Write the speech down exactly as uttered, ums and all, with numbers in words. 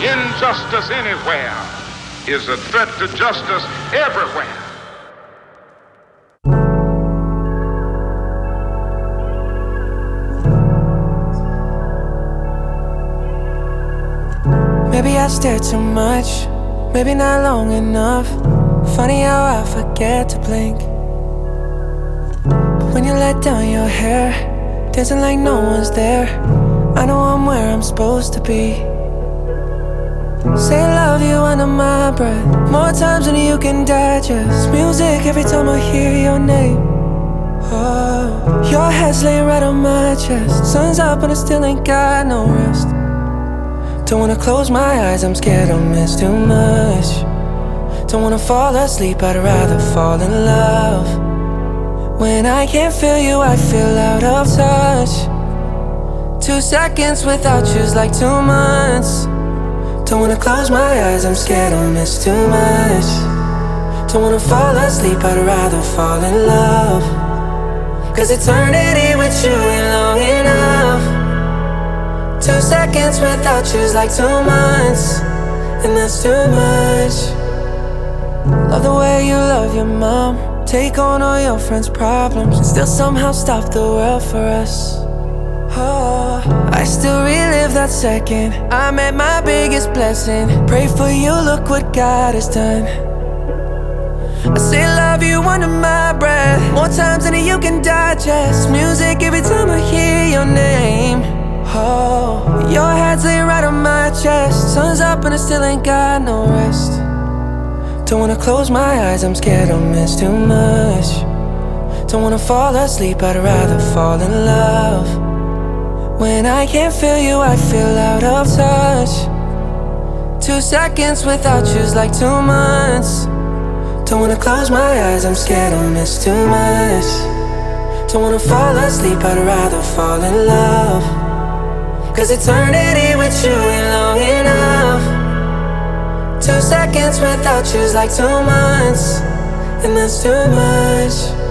Injustice anywhere is a threat to justice everywhere. Maybe I stare too much, maybe not long enough. Funny how I forget to blink. But when you let down your hair, dancing like no one's there, I know I'm where I'm supposed to be. Say I love you under my breath, more times than you can digest. Music every time I hear your name. Oh, your head's laying right on my chest. Sun's up and I still ain't got no rest. Don't wanna close my eyes, I'm scared I'll miss too much. Don't wanna fall asleep, I'd rather fall in love. When I can't feel you, I feel out of touch. Two seconds without you's like two months. Don't wanna close my eyes, I'm scared I'll miss too much. Don't wanna fall asleep, I'd rather fall in love. Cause eternity with you ain't long enough. Two seconds without you's like two months, and that's too much. Love the way you love your mom, take on all your friends' problems, and still somehow stop the world for us. Oh, I still relive that second I met my biggest blessing. Pray for you, look what God has done. I say love you under my breath, more times than you can digest. Music every time I hear your name. Oh, your head's laying right on my chest. Sun's up and I still ain't got no rest. Don't wanna close my eyes, I'm scared I'll miss too much. Don't wanna fall asleep, I'd rather fall in love. When I can't feel you, I feel out of touch. Two seconds without you's like two months. Don't wanna close my eyes, I'm scared I'll miss too much. Don't wanna fall asleep, I'd rather fall in love. Cause eternity with you ain't long enough. Two seconds without you's like two months, and that's too much.